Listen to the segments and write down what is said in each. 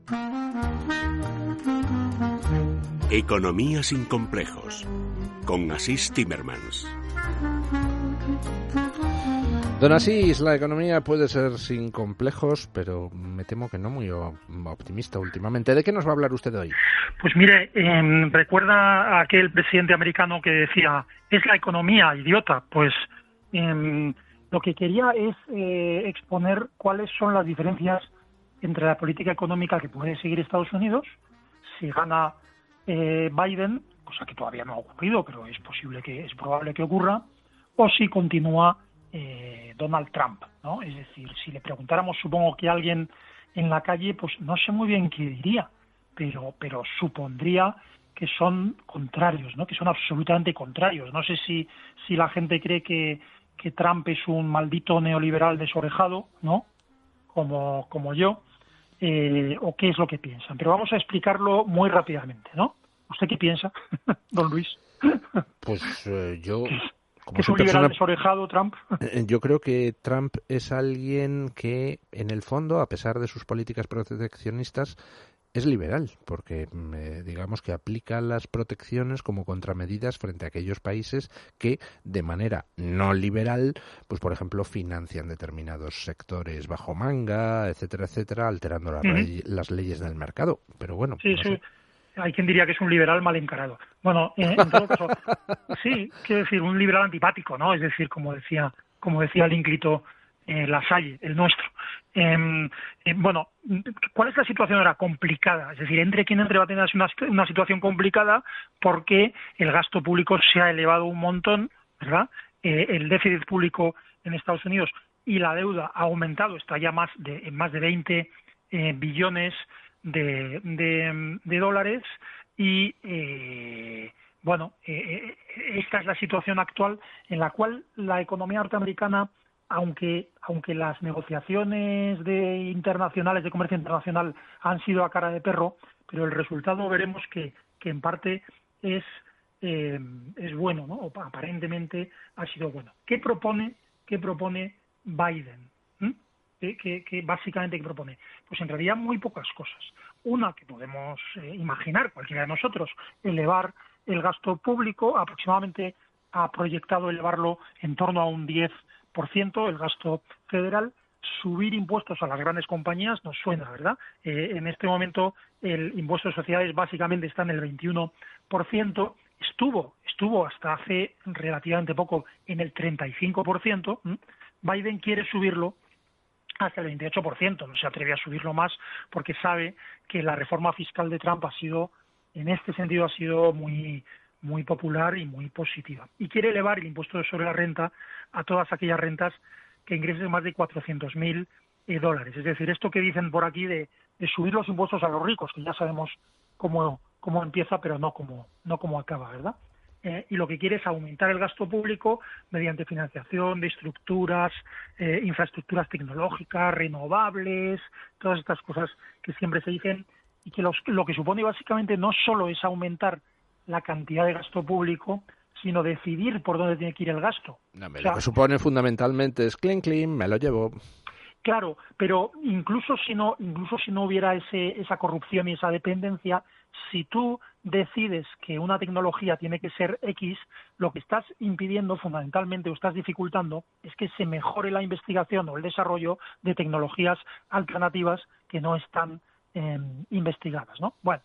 Economía sin complejos, con Asís Timmermans. Don Asís, la economía puede ser sin complejos, pero me temo que no muy optimista últimamente. ¿De qué nos va a hablar usted hoy? Pues mire, recuerda a aquel presidente americano que decía, es la economía, idiota. Pues lo que quería es exponer cuáles son las diferencias entre la política económica que puede seguir Estados Unidos si gana Biden, cosa que todavía no ha ocurrido, pero es probable que ocurra, o si continúa Donald Trump, ¿no? Es decir, si le preguntáramos, supongo que alguien en la calle, pues no sé muy bien qué diría, pero supondría que son contrarios, ¿no? Que son absolutamente contrarios. No sé si la gente cree que Trump es un maldito neoliberal desorejado, ¿no? Como yo, o qué es lo que piensan. Pero vamos a explicarlo muy rápidamente, ¿no? ¿Usted qué piensa, don Luis? Pues yo... ¿Que es un liberal desorejado, Trump? Yo creo que Trump es alguien que, en el fondo, a pesar de sus políticas proteccionistas, es liberal, porque digamos que aplica las protecciones como contramedidas frente a aquellos países que, de manera no liberal, pues por ejemplo, financian determinados sectores bajo manga, etcétera, etcétera, alterando las leyes del mercado. Pero bueno, sí, no sí. sé. Hay quien diría que es un liberal mal encarado. Bueno, en todo caso, sí, quiero decir, un liberal antipático, ¿no? Es decir, como decía el ínclito Lasalle, el nuestro. Bueno, ¿cuál es la situación ahora? Complicada. Es decir, entre va a tener una situación complicada porque el gasto público se ha elevado un montón, ¿verdad? El déficit público en Estados Unidos y la deuda ha aumentado, está ya en más de 20 billones de dólares y esta es la situación actual en la cual la economía norteamericana, aunque las negociaciones internacionales de comercio internacional han sido a cara de perro, pero el resultado veremos que en parte es bueno, ¿no? O aparentemente ha sido bueno. ¿Qué propone Biden? ¿Qué básicamente propone? Pues en realidad muy pocas cosas. Una que podemos imaginar cualquiera de nosotros, elevar el gasto público, aproximadamente ha proyectado elevarlo en torno a un 10%, el gasto federal. Subir impuestos a las grandes compañías nos suena, ¿verdad? En este momento el impuesto de sociedades básicamente está en el 21%, estuvo hasta hace relativamente poco en el 35%. Biden quiere subirlo hasta el 28%, no se atreve a subirlo más porque sabe que la reforma fiscal de Trump en este sentido ha sido muy, muy popular y muy positiva. Y quiere elevar el impuesto sobre la renta a todas aquellas rentas que ingresen más de $400,000. Es decir, esto que dicen por aquí de subir los impuestos a los ricos, que ya sabemos cómo empieza, pero no cómo acaba, ¿verdad? Y lo que quiere es aumentar el gasto público mediante financiación de estructuras, infraestructuras tecnológicas, renovables, todas estas cosas que siempre se dicen, y que lo que supone básicamente no solo es aumentar la cantidad de gasto público, sino decidir por dónde tiene que ir el gasto. No, lo que supone fundamentalmente es clean, me lo llevo. Claro, pero incluso si no hubiera esa corrupción y esa dependencia, si tú decides que una tecnología tiene que ser X, lo que estás impidiendo fundamentalmente o estás dificultando es que se mejore la investigación o el desarrollo de tecnologías alternativas que no están investigadas, ¿no? Bueno,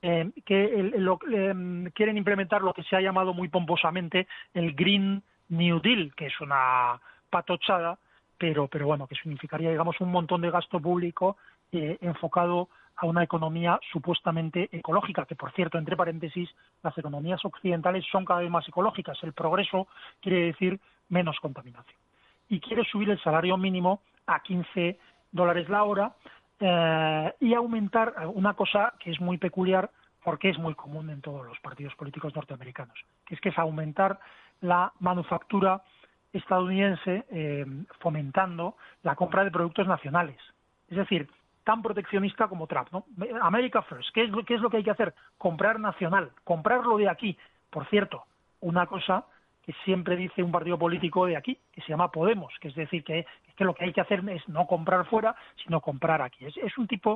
quieren implementar lo que se ha llamado muy pomposamente el Green New Deal, que es una patochada, pero bueno, que significaría, digamos, un montón de gasto público enfocado a una economía supuestamente ecológica, que por cierto, entre paréntesis, las economías occidentales son cada vez más ecológicas. El progreso quiere decir menos contaminación. Y quiere subir el salario mínimo a $15 la hora y aumentar una cosa que es muy peculiar porque es muy común en todos los partidos políticos norteamericanos, que es aumentar la manufactura estadounidense fomentando la compra de productos nacionales. Es decir, tan proteccionista como Trump, ¿no? America First. ¿Qué es lo que hay que hacer? Comprar nacional, comprarlo de aquí. Por cierto, una cosa que siempre dice un partido político de aquí, que se llama Podemos, que es decir que lo que hay que hacer es no comprar fuera, sino comprar aquí. Es un tipo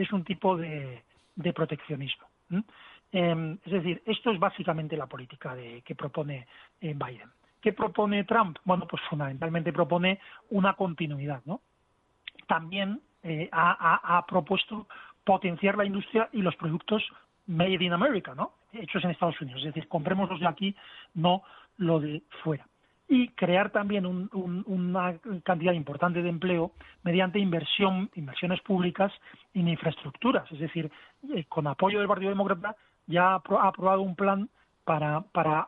de proteccionismo. Es decir, esto es básicamente la política que propone Biden. ¿Qué propone Trump? Bueno, pues fundamentalmente propone una continuidad, ¿no? También ha propuesto potenciar la industria y los productos made in America, ¿no? Hechos en Estados Unidos. Es decir, compremos los de aquí, no lo de fuera. Y crear también una cantidad importante de empleo mediante inversiones públicas en infraestructuras. Es decir, con apoyo del Partido Demócrata ya ha aprobado un plan para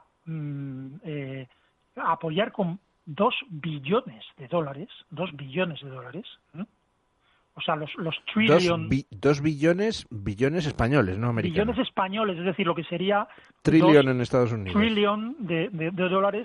apoyar con $2 billones. O sea, los trillion... 2 billones españoles, no americanos. Billones españoles, es decir, lo que sería... Trillón en Estados Unidos. Trillón de dólares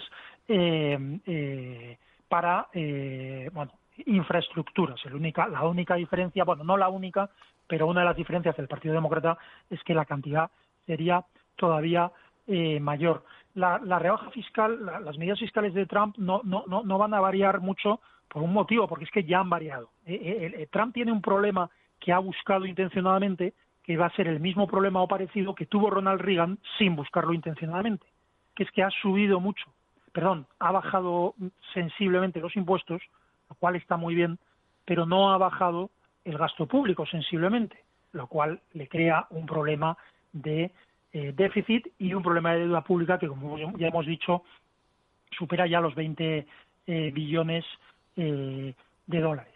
para, infraestructuras. La única diferencia, bueno, no la única, pero una de las diferencias del Partido Demócrata es que la cantidad sería todavía mayor. La rebaja fiscal, las medidas fiscales de Trump no van a variar mucho por un motivo, porque es que ya han variado. Trump tiene un problema que ha buscado intencionadamente, que va a ser el mismo problema o parecido que tuvo Ronald Reagan sin buscarlo intencionadamente, que es que ha bajado sensiblemente los impuestos, lo cual está muy bien, pero no ha bajado el gasto público sensiblemente, lo cual le crea un problema de déficit y un problema de deuda pública que, como ya hemos dicho, supera ya los 20 billones de dólares.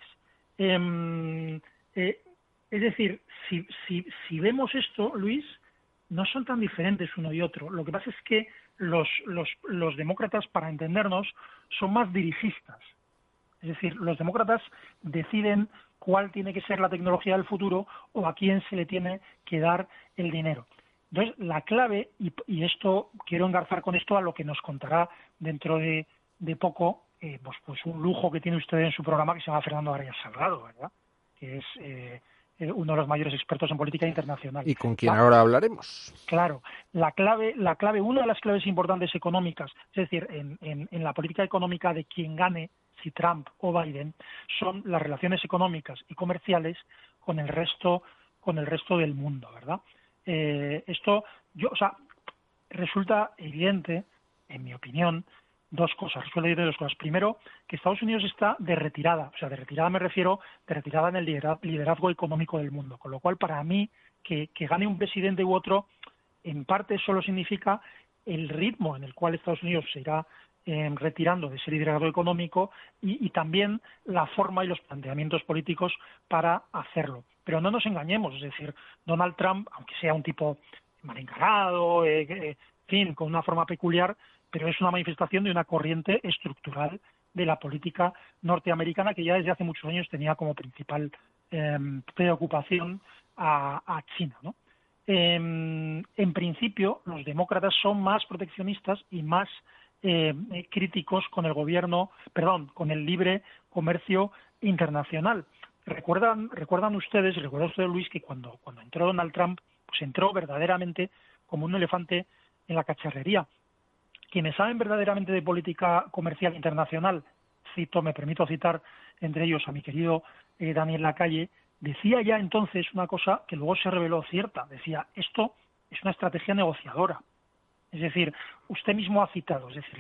Es decir, si vemos esto, Luis, no son tan diferentes uno y otro. Lo que pasa es que los demócratas, para entendernos, son más dirigistas. Es decir, los demócratas deciden cuál tiene que ser la tecnología del futuro o a quién se le tiene que dar el dinero. Entonces, la clave, y esto quiero engarzar con esto a lo que nos contará dentro de poco, pues un lujo que tiene usted en su programa, que se llama Fernando Arias Salgado, ¿verdad? Que es uno de los mayores expertos en política internacional. Y con quien ahora hablaremos. Claro, la clave, una de las claves importantes económicas, es decir, en la política económica de quien gane, si Trump o Biden, son las relaciones económicas y comerciales con el resto del mundo, ¿verdad? Resulta evidente, en mi opinión, dos cosas. Primero, que Estados Unidos está de retirada. O sea, de retirada me refiero de retirada en el liderazgo económico del mundo. Con lo cual, para mí, que gane un presidente u otro, en parte solo significa el ritmo en el cual Estados Unidos se irá retirando de ese liderazgo económico y también la forma y los planteamientos políticos para hacerlo. Pero no nos engañemos, es decir, Donald Trump, aunque sea un tipo mal encarado, en fin, con una forma peculiar, pero es una manifestación de una corriente estructural de la política norteamericana que ya desde hace muchos años tenía como principal preocupación a China, ¿no? En principio, los demócratas son más proteccionistas y más críticos con con el libre comercio internacional. Recuerdan ustedes, y recuerda usted, Luis, que cuando entró Donald Trump, pues entró verdaderamente como un elefante en la cacharrería. Quienes saben verdaderamente de política comercial internacional, me permito citar entre ellos a mi querido Daniel Lacalle, decía ya entonces una cosa que luego se reveló cierta. Decía, esto es una estrategia negociadora. Es decir, usted mismo ha citado, es decir,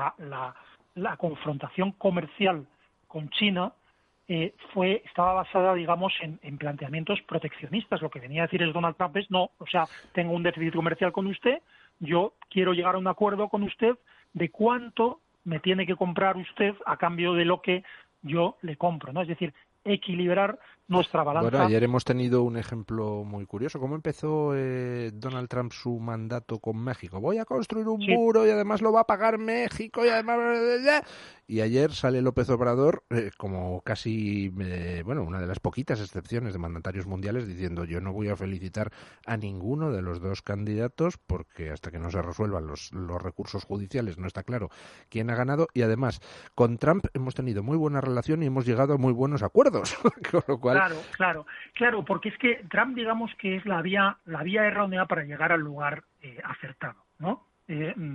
la confrontación comercial con China estaba basada, digamos, en planteamientos proteccionistas. Lo que venía a decir el Donald Trump es, tengo un déficit comercial con usted, yo quiero llegar a un acuerdo con usted de cuánto me tiene que comprar usted a cambio de lo que yo le compro, ¿no? Es decir, equilibrar nuestra balanza. Bueno, ayer hemos tenido un ejemplo muy curioso. ¿Cómo empezó Donald Trump su mandato con México? Voy a construir un muro y además lo va a pagar México y además... Y ayer sale López Obrador, como casi, una de las poquitas excepciones de mandatarios mundiales, diciendo yo no voy a felicitar a ninguno de los dos candidatos porque hasta que no se resuelvan los recursos judiciales no está claro quién ha ganado. Y además, con Trump hemos tenido muy buena relación y hemos llegado a muy buenos acuerdos. Con lo cual... Claro, porque es que Trump, digamos que es la vía errónea para llegar al lugar acertado, ¿no?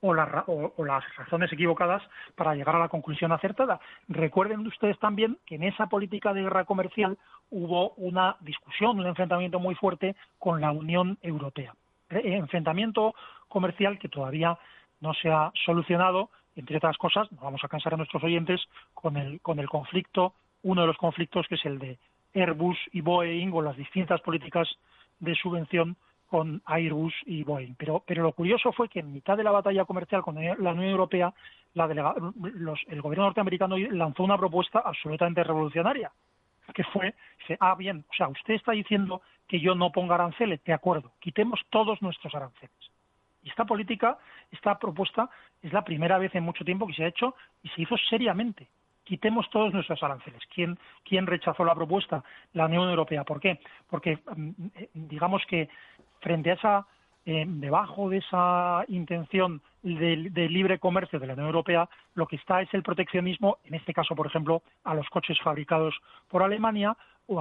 o las razones equivocadas para llegar a la conclusión acertada. Recuerden ustedes también que en esa política de guerra comercial hubo una discusión, un enfrentamiento muy fuerte con la Unión Europea. Enfrentamiento comercial que todavía no se ha solucionado, entre otras cosas, no vamos a cansar a nuestros oyentes, con el conflicto, uno de los conflictos que es el de Airbus y Boeing, o las distintas políticas de subvención con Airbus y Boeing. Pero lo curioso fue que en mitad de la batalla comercial con la Unión Europea, el gobierno norteamericano lanzó una propuesta absolutamente revolucionaria, que fue, bien, o sea, usted está diciendo que yo no ponga aranceles, de acuerdo, quitemos todos nuestros aranceles. Y esta propuesta, es la primera vez en mucho tiempo que se ha hecho y se hizo seriamente. Quitemos todos nuestros aranceles. ¿Quién rechazó la propuesta? La Unión Europea. ¿Por qué? Porque digamos que frente a esa, debajo de esa intención de libre comercio de la Unión Europea, lo que está es el proteccionismo, en este caso, por ejemplo, a los coches fabricados por Alemania o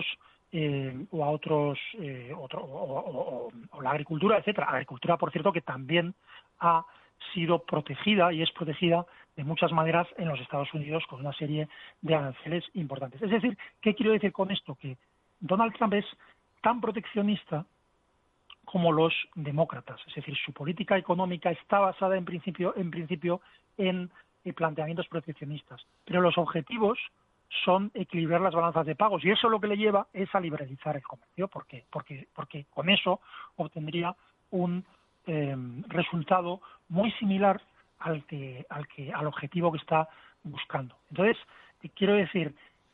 la agricultura, etcétera. Agricultura, por cierto, que también ha sido protegida y es protegida de muchas maneras en los Estados Unidos con una serie de aranceles importantes. Es decir, ¿qué quiero decir con esto? Que Donald Trump es tan proteccionista como los demócratas. Es decir, su política económica está basada en principio en planteamientos proteccionistas. Pero los objetivos son equilibrar las balanzas de pagos y eso lo que le lleva es a liberalizar el comercio. ¿Por qué? Porque con eso obtendría un resultado muy similar al objetivo que está buscando. Entonces, quiero decir,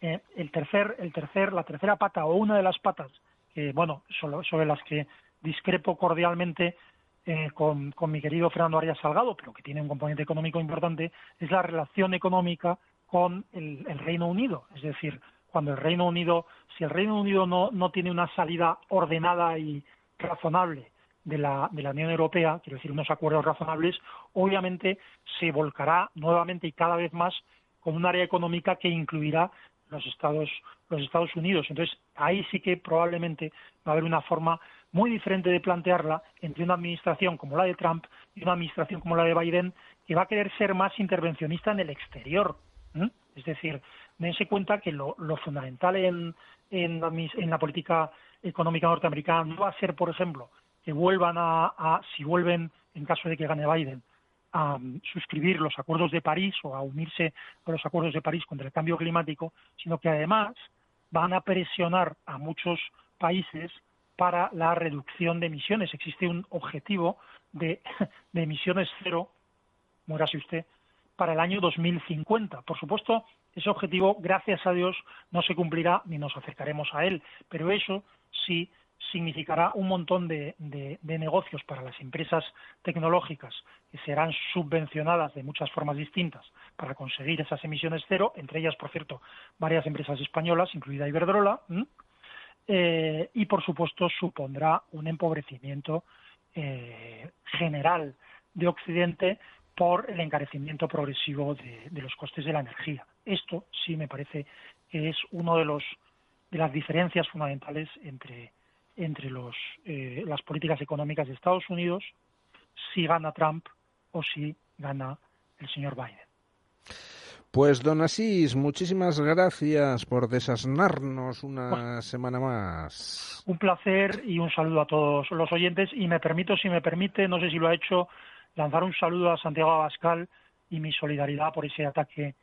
la tercera pata o una de las patas sobre las que discrepo cordialmente con mi querido Fernando Arias Salgado, pero que tiene un componente económico importante, es la relación económica con el Reino Unido. Es decir, si el Reino Unido no tiene una salida ordenada y razonable de la Unión Europea, quiero decir, unos acuerdos razonables, obviamente se volcará nuevamente y cada vez más con un área económica que incluirá los Estados Unidos. Entonces, ahí sí que probablemente va a haber una forma muy diferente de plantearla entre una administración como la de Trump y una administración como la de Biden, que va a querer ser más intervencionista en el exterior. Es decir, dense cuenta que lo fundamental en la política económica norteamericana no va a ser, por ejemplo, que si vuelven, en caso de que gane Biden, a suscribir los acuerdos de París o a unirse a los acuerdos de París contra el cambio climático, sino que además van a presionar a muchos países para la reducción de emisiones. Existe un objetivo de emisiones cero, muérase usted, para el año 2050. Por supuesto, ese objetivo, gracias a Dios, no se cumplirá ni nos acercaremos a él, pero eso sí significará un montón de negocios para las empresas tecnológicas que serán subvencionadas de muchas formas distintas para conseguir esas emisiones cero, entre ellas, por cierto, varias empresas españolas, incluida Iberdrola, y, por supuesto, supondrá un empobrecimiento general de Occidente por el encarecimiento progresivo de los costes de la energía. Esto sí me parece que es uno de las diferencias fundamentales entre las políticas económicas de Estados Unidos, si gana Trump o si gana el señor Biden. Pues, don Asís, muchísimas gracias por desasnarnos una semana más. Un placer y un saludo a todos los oyentes. Y si me permite, no sé si lo ha hecho, lanzar un saludo a Santiago Abascal y mi solidaridad por ese ataque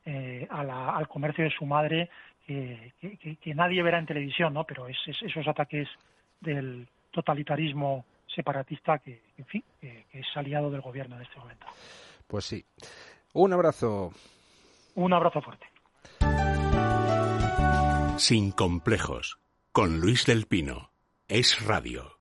al comercio de su madre, que nadie verá en televisión, ¿no? Pero esos ataques del totalitarismo separatista que es aliado del gobierno en este momento. Pues sí. Un abrazo. Un abrazo fuerte. Sin complejos, con Luis del Pino. Es Radio.